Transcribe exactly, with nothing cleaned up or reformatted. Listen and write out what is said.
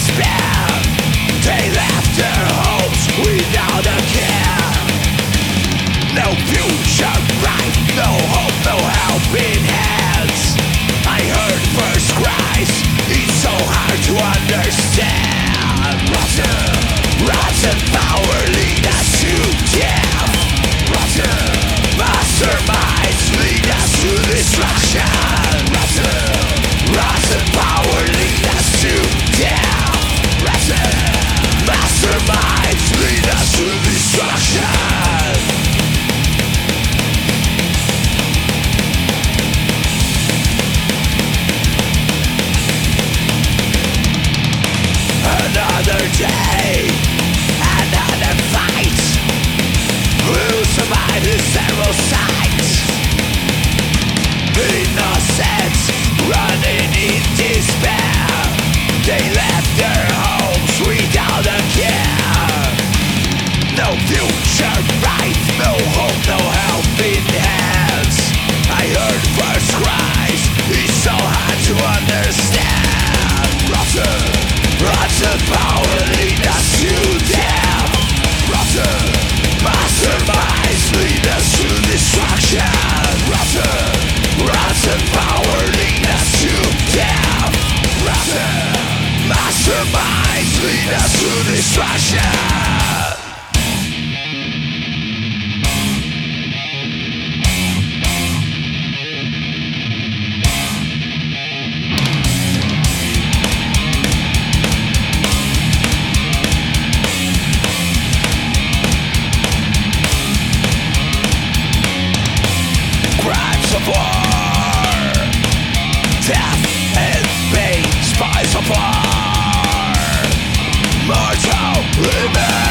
despair. They left their homes without a care. No future right, no hope, no helping hands. I heard first cries, it's so hard to understand. Rotten, rotten power lead us to death. Rotten, masterminds lead us to destruction. Rotten, rotten power lead us to death. Rotten, masterminds lead us to destruction. Another day, another fight. Who'll survive this terrible sight? Innocents running in despair. They left their homes without a care. No future right, no hope, no helping hands. I heard first cries, it's so hard to understand. Rotten, rotten power lead us to death. Rotten, masterminds lead us to destruction. Rotten, rotten power lead us to death. Rotten, masterminds lead us to destruction. Crimes of war, death and pain, spies of war, mortal remains.